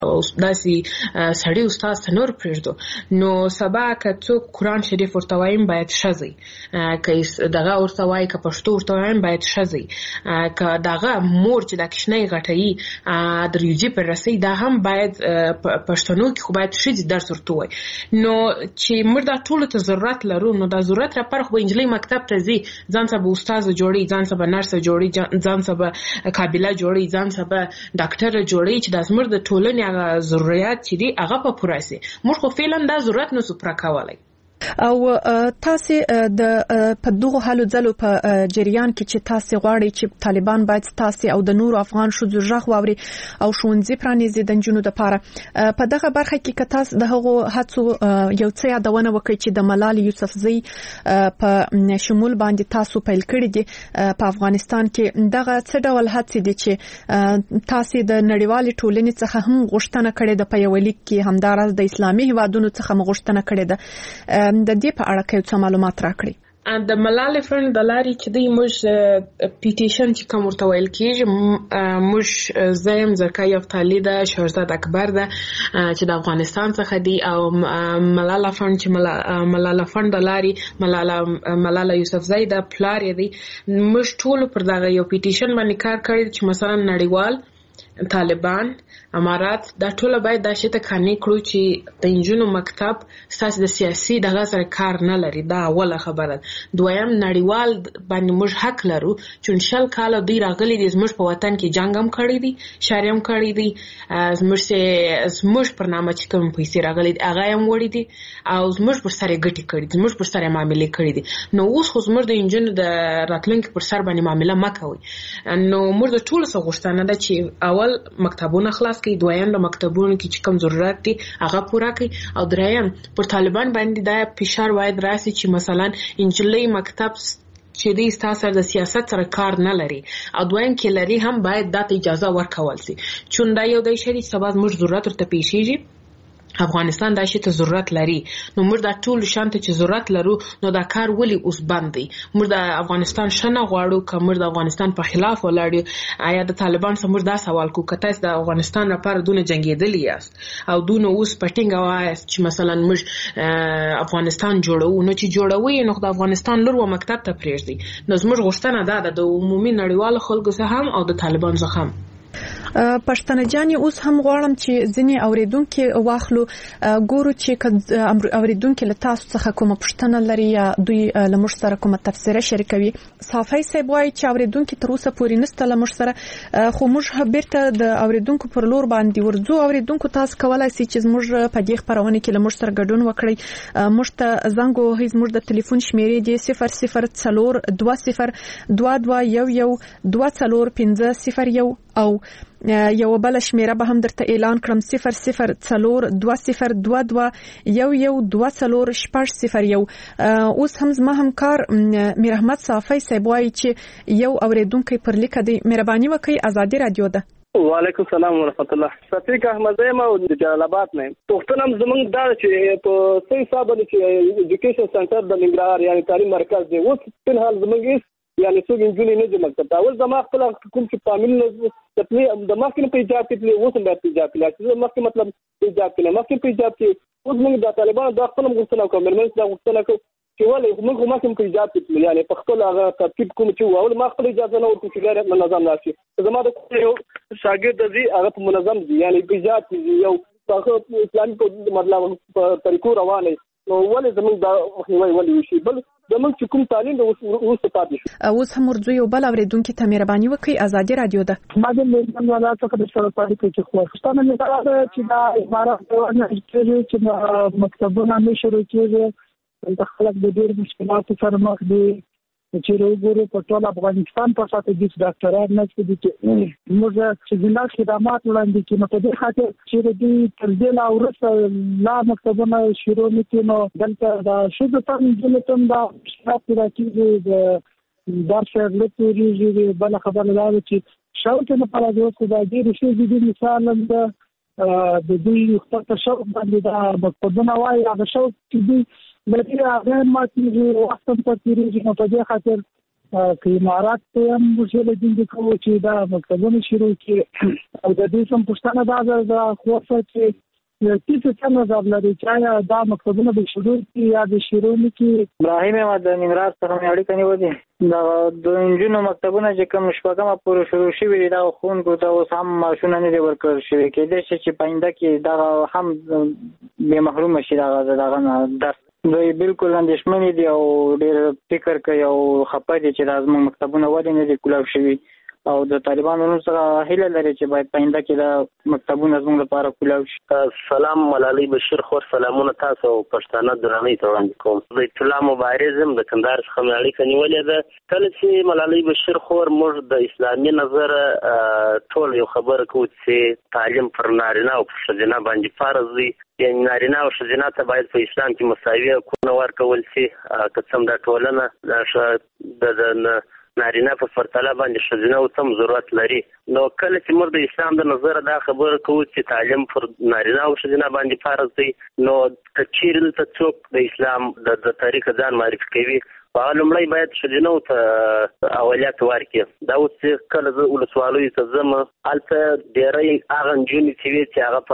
داسې سړی استاد نور پرېږدو نو سبا که څوک قرآن شریف ورته وایم باید ښځی که دغه ورته وایي که پښتو ورته وایم باید ښځی که دغه مور چې دا کشنۍ غټوي د ریوجي پر رسۍ دا هم باید پښتنو کې خو باید ښځې درس ورته ووایي نو چې موږ دا ټولو ته ضرورت لرو نو دا ضرورت راپاره خو به نجلۍ مکتب ته ځي ځان سره به استاده جوړي ځان سره به نرسه جوړي ځان سره به قابله جوړي ځان سره به ډاکټره جوړي چې دا زموږ د ټولنې ضرورت چې دي هغه په پوره سي موږ خو فعلا دا ضرورت نسو پوره کولای او تاسو د په دغه حالو ځلو په جریان کې چې تاسو غواړئ چې طالبان باید تاسو او د نور افغان شوزو ژغ واوري او شونځي پرانیزي د جنونو د پاره په دغه برخه کې که تاسو د هغو هڅو یو څه یادونه وکړئ چې د ملال یوسفزۍ په شمول باندې تاسو پیل کړی دي په افغانستان کې دغه څه ډول هڅې دي چې تاسو د نړیوال ټولنې څخه هم غوښتنه کړې ده په یو لیک کې همدارس د اسلامي هیوادونو څخه غوښتنه کړې ده د دې په اړه کې څه معلومات راکړي د ملال فرند د لاري چې دی موږ پیټیشن چې کوم ورته ویل کیږي موږ زم زرکای افتالی ده شهرزاد اکبر ده چې د افغانستان څخه دی او ملال فرند چې ملال فرند د لاري ملال یوسفزۍ ده پلار دی موږ ټول پر دغه یو پیټیشن باندې کار کړی چې مثلا نړیوال طالبان امارات دا ټول باید دا شته کانې کړو چې د انجونو مکتب ساس د سیاسي دغه سره کار نه لري دا اوله خبره دویم نړیوال باندې موږ حق لرو چې شل کال دوی راغلي دي زموږ په وطن کې جنگ هم کړی دي شاریم کړی دي زموږ پر نامه چې کوم پیسې راغلي دي هغه هم وړي دي او زموږ پر سره ګټي کړی دي زموږ پر سره معاملې کړی دي نو اوس خو زموږ د انجونو د راتلونکي پر سر باندې معاملې مکوي نو موږ د ټولو څخه غوښتنه ده چې اول مکتبونه خلاص کړي دویم د مکتبونو کې چې کوم ضرورت دي هغه پوره کړي او دریم پر طالبان باندې دا فشار باید راسي چې مثلا انجلۍ مکتب چې د استاسر د سیاست سره کار نه لري او دویم کې لري هم باید د اجازه ورکول شي چون دا یو د شری سبا موږ ضرورت ورته پیښیږي افغانستان دا شي ته ضرورت لري نو موږ دا ټول شانته چې ضرورت لرو نو دا کار ولي اوس باندې موږ د افغانستان شنه غواړو کوم د افغانستان په خلاف ولاړ آیا د طالبان سمور دا سوال کو کته د افغانستان لپاره دونه جنگیدلی یاست او دونه اوس پټینګ وایست چې مثلا موږ افغانستان جوړو نو چې جوړوي نو د افغانستان لور و مکتب ته پریږدي نو زموږ غوښتنه ده د عمومي نړیوال خلکو څخه هم او د طالبان څخه هم پښتنه جاني اوس هم غواړم چې ځینې اوریدونکو واخلو ګورو چې اوریدونکو له تاسو څخه کومه پښتنه لري یا دوی له موږ سره کومه تفسیره شریکوي صافي صاحب وايي چې اوریدونکو تر اوسه پورې نسته له موږ سره خو موږ بیرته د اوریدونکو پر لور باندې ورځو اوریدونکو تاسو کولای شئ چې موږ په دې خبرونه کې له موږ سره ګډون وکړئ موږ ته زنګ وهئ موږ د ټلیفون شمیرې دی 002022112050 او یو بل شمیره به هم درته اعلان کړم 0020221120 اوس هم زما همکار میر احمد صافی صاحب وايي چې یو اوریدونکو پر لیکه دی مهرباني وکړئ آزادي رادیو ده وعلیکم السلام ورحمت الله صفیق احمد زما د جلال آباد نه پښتنم زمونږ دا چې په صحیح حساب د ایجوکیشن سنټر د ننګرهار یعنی تعلیم مرکز دی اوس په حال زمونږ یعنی څو انجونې نه د مکتب اول زما خپل کوم چې فامیل تپلی د مخکې په ایجاب کې اوس هم په ایجاب کې چې مخکې مطلب ایجاب کې مخکې په ایجاب کې اوس موږ د طالبانو د خپل غوښتنه کوم مرمنځ د غوښتنه کوم چې ولې موږ مخکې په ایجاب کې یعنی په خپل هغه ترتیب کوم چې اول ما خپل اجازه نه ورکړم چې غیر منظم راشي زما د یو شاګرد دی هغه په منظم دی یعنی په ایجاب کې یو هغه اسلامي مطلب په طریقو روانه نو ولې زموږ د مخنیوي ولې شي بل زموږ چې کوم تعلیم د اوس پاتې شو اوس هم ورځو یو بل اوریدونکو ته مهرباني وکړئ آزادي رادیو ده ما د مېرمن والا څخه د سره پاتې کې خو ستانه نه راځي چې دا امارات نه چې مکتبونه نه شروع کېږي د خلک د ډېر مشکلاتو سره مخ دي چې وګورو په ټول افغانستان په ساته د ډاکټران نشته دي چې موږ چې د خدمات وړاندې کوي په دې خاطر چې د تر دې لا ورسره لا مکتبونه شروع نکړو دلته دا شوه په دې دا شرط راکې د درس لټوري بل خبره دا چې شاوته نه پر راځي دا دې شی دې مثال د دې خپل شوق باندې دا مکتبونه وایي هغه شوق چې لکه هغه ماتې وختم په تیریږي نو په دې خاطر که امارات ته هم وشل دي کوم چې دا مکتبونه شروع کړي او د دې سم پښتنه دا خوښه چې کیسه څنګه زابلري چې دا مکتبونه به شروع کی یا به شروع نکي. ابراهیم احمد د ننګرهار سره مې اړیکه نیولې دا د انجونو مکتبونه چې کوم شپږمه پورې شروع شوي دي دا ښوونکو ته اوس هم معاشونه نه دي ورکړل شوي. کېدای شي چې په آینده کې دغه هم بې محرومه شي دغه نه درس. دوی بالکل اندېښمنې دي او ډېر فکر کوي او خفه دي چې دا زموږ مکتبونه ولې نه دي کولاو شوي او د طالبانو سره هیله لري چې باید په آینده کې دا مکتبونه زموږ لپاره کولاو شي. سلام ملالۍ بشیر خور سلامونه تاسو او پښتانه درنۍ ته وړاندې کوم. د اطلاع مبارزم د کندهار څخه مې اړیکه نیولې ده. کله چې ملالۍ بشیر خور موږ د اسلامي نظر ټول یو خبره کوو چې تعلیم پر نارینه او پر ښځینه باندې فرض دی، یعنې نارینه او ښځینه ته باید په اسلام کې مساوي حقونه ورکول شي. که څه هم دا ټولنه د نارینه په پرتله باندې ښځینه اوس هم ضرورت لري. نو کله چې موږ د اسلام د نظره دا خبره کوو چې تعلیم پر نارینه او ښځینه باندې فرض دی، نو که چیرې دلته څوک د اسلام د طریقه ځان معرفي کوي هغه لومړی باید ښځینو ته اولویت ورکړي. دا اوس چې کله زه ولسوالیو ته ځم هلته ډېری هغه نجونې چې وي چې هغه په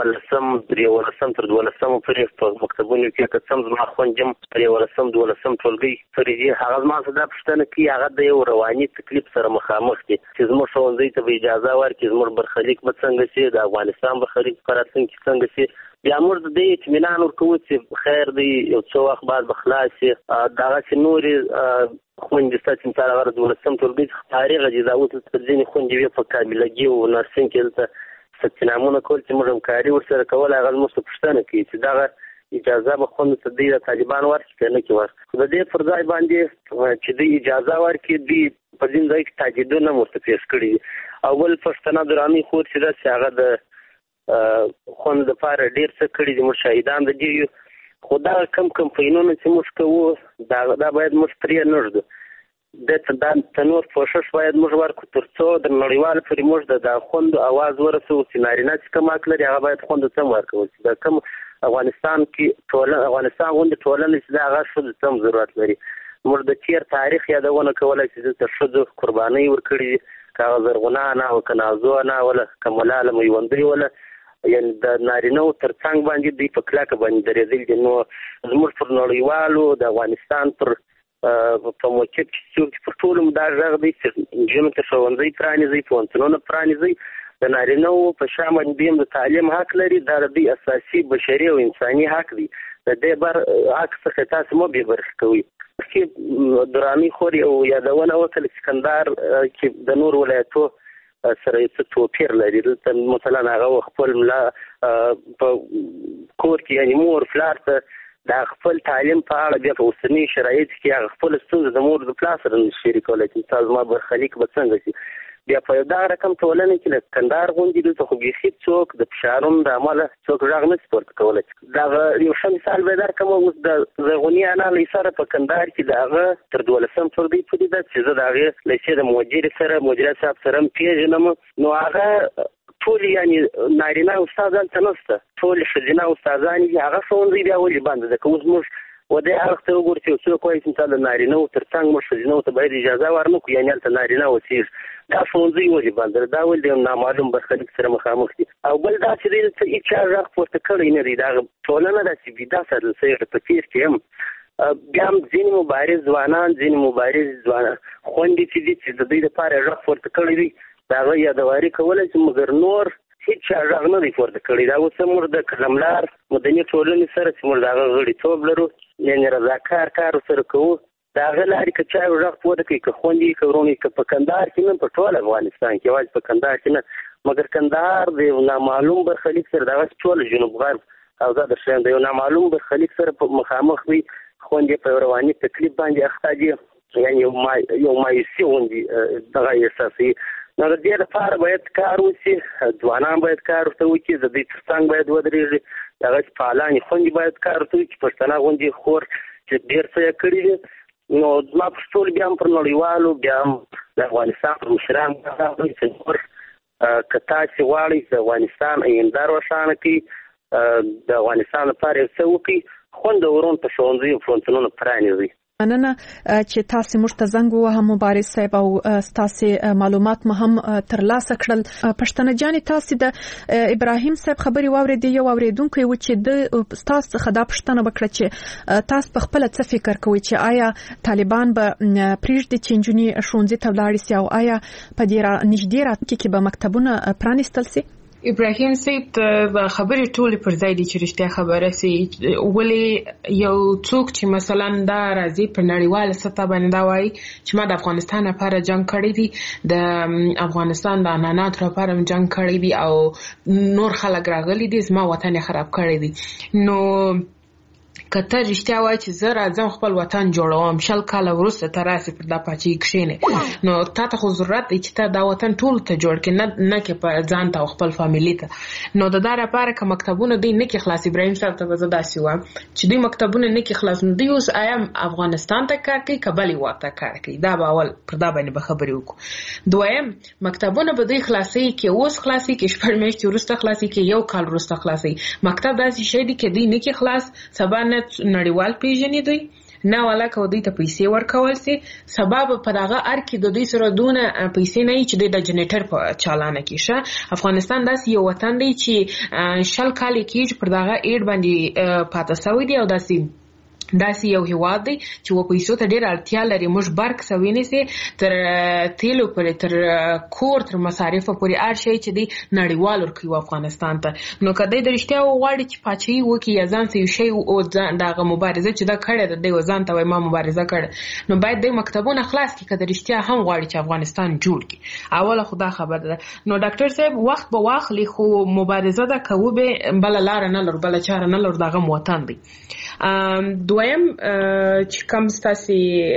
11 تر 12 پورې په مکتبونو کې که څه هم زما خویندې هم پر 11 ټولګۍ پورې دي، هغه زما څخه دا پوښتنه کوي هغه د یو رواني تکلیف سره مخامخ دي چې زموږ ښوونځي ته به اجازه ورکړي، زموږ برخلیک به څنګه شي، د افغانستان برخلیک په راتلونکي کې څنګه شي. بیا موږ د دې اطمینان ورکوو چې خیر دی یو څو وخت بعد به خلاص شي. دغسې نورې خویندې سته چې مثال هغه 12 ټولګۍ څخه فارغه دي، دا اوس ځینې خویندې وې په کاملګي او نرسنګ کې دلته ثبتنامونه کول چې موږ همکاري ورسره کول، هغه زموږ څخه پوښتنه کوي چې دغه اجازه به خویندو ته دوی د طالبان ورکړي که نه کړي ورکړي. د دې پر ځای باندې چې دوی اجازه ورکړي دوی په ځینې ځای کې تاکیدونه هم ورته پیش کړي دي. او بل پښتنه درانۍ خور چې ده چې هغه د خوند دپاره ډېر څه کړي دي، موږ شاهدان د دې یو. خو دا کم کمپاینونه چې موږ کوو دا باید موږ پرې نه ږدو. دا تنور کوښښ باید موږ ورکړو تر څو د نړیوال پورې موږ د خوندو اواز ورسوو چې نارینه چې کوم حق لري هغه باید خوندو ته هم ورکول شي. د کوم افغانستان افغانستان غوندې ټولنه چې ده هغه ښځو ته هم ضرورت لري. موږ د تېر تاریخ یادونه کولی چې دلته ښځو قربانۍ ورکړي دي، که هغه زرغونه نه وه، که نازو نه وله، که ملاله میوندۍ وله، یعنې د نارینهو تر څنګ باندې دوی په کلکه باندې درېدلي دي. نو زموږ پر نړیوالو د افغانستان په موقف چې څوک پر ټولو دا غږ دی چې نجونو ته ښوونځي پرانیزئ، پوهنتونونه پرانیزئ. د نارینهو په شا باندې دوی هم د تعلیم حق لري، دا د دوی اساسي بشري او انساني حق دی. د دې حق څخه تاسو مه بې برخې کوئ. مخکې درانۍ خور یو یادونه وکړه چې کندهار کې د نور ولایتو سره یې څه توپیر لري. دلته مثلا هغه خپل ملا په کور کې یعنې مور پلار ته د خپل تعلیم په اړه بیا په اوسني شرایطو کې هغه خپله ستونزه د مور د پلار سره نشي شریکولی چې مثال زما برخلیک به څنګه شي. بیا په دغه رقم ټولنه کې د کندهار غوندې دلته خو بیخي څوک د فشارونو د امله څوک غږ نه شي پورته کولی. دغه یو ښه مثال به درکړم. اوس د زرغونې انا لیسه په کندهار کې د هغه تر 12 ټولګۍ پورې ده چې زه د هغې لیسې د مدیر صاحب سره هم پېژنم. نو هغه ټول یعنې نارینه استاد هلته نشته، ټول ښځینه استادان دي. هغه ښوونځی بیا ولې بنده ده؟ که اوس موږ و دې اړخ ته وګورو چې یو څوک وایي چې مثال د نارینهو تر څنګ موږ ښځینهو ته باید اجازه ورنه کړو، یعنې هلته نارینه اوسېږي. دا ښوونځی ولې بند ده؟ دا ولې د یو نامعلوم برخلیک سره مخامخ دي. او بل دا چې دی ته هېچا غږ پورته کړی نه دی. دا ټولنه داسې بیده ساتل شوې په تېر کې هم. بیا هم ځینې مبارز ځوانان، ځینې مبارز خویندې چې دي چې د دوی دپاره غږ پورته کړی دی، د هغه یادواري کولی شي، مګر نور هېچا غږ نه دی پورته کړی. دا اوس هم موږ د قلملار مدني ټولنې سره چې موږ د هغه غړیتوب لرو، یعنې رضاکار کار ورسره کوو، د هغه لارې که چا غږ پورته کوي، که خویندې که ورونې، که په کندهار کې نه، په ټول افغانستان کې، یوازې په کندهار کې نه، مګر کندهار د یو نامعلوم برخلیک سره دغسې ټول جنوب غرب او دا د شیان د یو نامعلوم برخلیک سره مخامخ وي. خویندې په رواني تکلیف باندې اخته دي، یعنې یو مایوسي غوندې دغه احساسوي. نو د دې لپاره باید کار وشي، ځوانان باید کار ورته وکړي، د دوی تر څنګ باید ودرېږي، دغسې فعالانې خویندې باید کار ورته وکړي. پښتنه غوندې خور چې ډېر څه یې کړي دي. نو زما په ټول بیا هم پر نړیوالو، بیا هم د افغانستان پر مشرانو چې نور که تاسې غواړئ د افغانستان آینده روښانه کړي، د افغانستان لپاره یو څه وکړي، خوند ورون په ښوونځي او پوهنتونونه پرانیزئ. مننه چې تاسو موږ ته زنګ ووهه مبارز صاحب او تاسو معلومات مهم ترلاسه کړل. پښتنه جان تاسو د ابراهیم صاحب خبري واوریدي یو اوریدونکو و چې د تاسو څخه دا پښتنه وکړه چې تاسو په خپل څه فکر کوئ چې آیا طالبان به پریږدي چې نجونې ښوونځي ته ولاړ شي او آیا په دې نږدې راتلونکي کې به مکتبونه پرانیستل شي؟ ابراهیم صاحب د خبرې ټولې پر ځای دي چې رښتیا خبره سي. ولې یو څوک چې مثلا دا راځي په نړیواله سطح باندې دا وایي چې ما د افغانستان لپاره جنگ کړی دی، د افغانستان د عنعناتو لپاره جنگ کړی دی او نور خلک راغلي دي زما وطن خراب کړی دی، نو کته رښتیا وایي چې زه راځم خپل وطن جوړوم، شل کاله وروسته ته راسې پر دا پاچې کښېنې، نو تا ته خو ضرورت دی چې ته دا وطن ټول ته جوړ کړې، نه کې په ځان ته او خپل فامیلي ته. نو د دا لپاره که مکتبونه دوی نه کې خلاص، ابراهیم صاحب ته به زه داسې وایم چې دوی مکتبونه نه کې خلاص، نو دوی اوس آیا افغانستان ته کار کوي که بلې هېواد ته کار کوي؟ دا به اول پر دا باندې به خبرې وکړو. دویم مکتبونه به دوی خلاصوي کې اوس خلاصوي کې شپږ میاشتې وروسته خلاصوي کې یو کال وروسته خلاصوي. مکتب داسې شی دی کې دوی نه کې خلاص، سبا نړیوال پیژنې دوی نه والا کو دوی ته پیسې ورکول سي، سبب په دغه ار کې د دوی سره دونه پیسې نه چې د جنریټر په چالانه کې شه. افغانستان داسې یو وطن دی چې شل کال کې پر دغه ایډ باندې پاتې شوی دی او داسې یو هیواد دی چې و پیسو ته ډېر اړتیا لري. موږ برق سوي نسي تر تیلو پورې تر کور تر مصارفو پورې هر شی چې دی نړیوال ورکوي افغانستان ته. نو که دی د رښتیا وغواړي چې پاچاهي وکړي یا ځان څه یو شی او دغه مبارزه چې دا کړې ده دی ځان ته وایي ما مبارزه کړې، نو باید دی مکتبونه خلاص کړي که د رښتیا هم غواړي چې افغانستان جوړ کړي. اوله خو دا خبره ده. نو ډاکټر صاحب وخت به واخلي خو مبارزه ده که وبې بله لاره نه لرو بله چاره نه لرو، دغه وطن دی. دویم چې کوم تاسو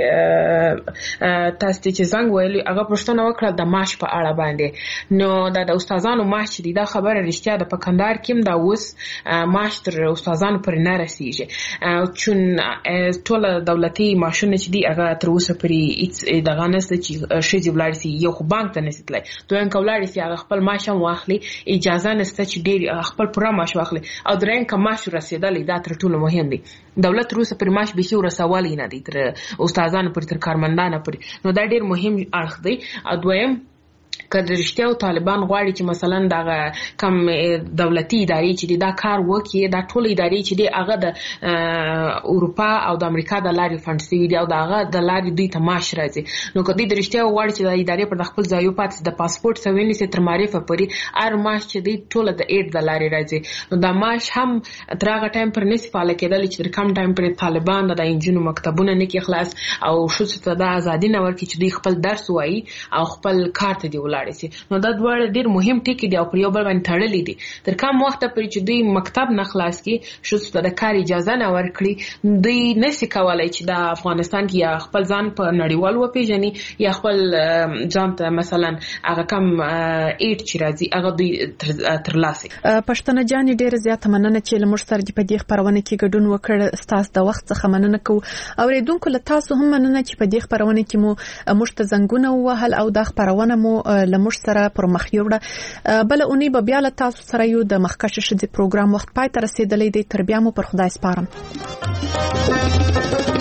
چې زنګ ویلي هغه پوښتنه وکړه د معاش په اړه باندې، نو د استادانو معاش چې دا خبره رښتیا ده. په کندهار کې دا اوس معاش تر استادانو پورې نه رسیږي، چون ټول دولتي معاشونه چې دي هغه تر اوسه پورې هیڅ دغه نشته چې ښځې ولاړ شي، یو خو بانک ته نشي تللی، دویم که ولاړ شي هغه خپل معاش هم واخلي، اجازه نشته چې ډېر خپل پوره معاش واخلي، او درېیم که معاش رسېدلی دا تر ټولو مهم دی. دولت روسه پر معاش به ورسولې نه دي تر استادانو پر تر کارمندانو پر، نو دا ډېر مهم اړخ دی. دویم که د رښتیا طالبان غواړي چې مثلا دغه کم دولتي ادارې چې دا کار وکړي، دا ټول ادارې چې دی هغه د اروپا او د امریکا د لارې فنډ شوي دي او د هغه د لارې دوی ته معاش راځي، نو که دوی د رښتیا غواړي چې د ادارې پر د خپل ځای پاتې د پاسپورټ سوي نیسي تر معرفه پورې هر معاش چې دی ټوله د ایډ د لارې راځي، نو دا معاش هم تر هغه ټایم پر نشي فعاله کېدلی چې تر کم ټایم پورې طالبان د نجونو مکتبونه نه کړي خلاص او ښځو ته د ازادي نه ورکړي چې دوی خپل درس ووایي او خپل کار ته دي ولاړ شي. نو دا دواړه ډېر مهم ټکي دي او پر یو بل باندې تړلي دي. تر کوم وخته پورې چې دوی مکتب نه خلاص کړي، ښځو ته د کار اجازه نه ورکړي، دوی نشي کولی چې د افغانستان کې یا خپل ځان په نړیوال وپېژني یا خپل ځان ته مثلا هغه کم ایډ چې راځي هغه دوی ترلاسه کړي. پښتنه جانې ډېره زیاته مننه چې له موږ سره په دې خپرونه کې ګډون وکړ. ستاسو د وخت څخه مننه کوو. اورېدونکو له تاسو هم مننه چې په دې خپرونه کې مو موږ ته زنګونه ووهل او دا خپرونه مو له موږ سره پر مخ یوړه. بل اونۍ به بیا له تاسو سره یو د مخکښې ښځې پروګرام وخت پای ته رسېدلی دی. تر بیا مو پر خدای سپارم.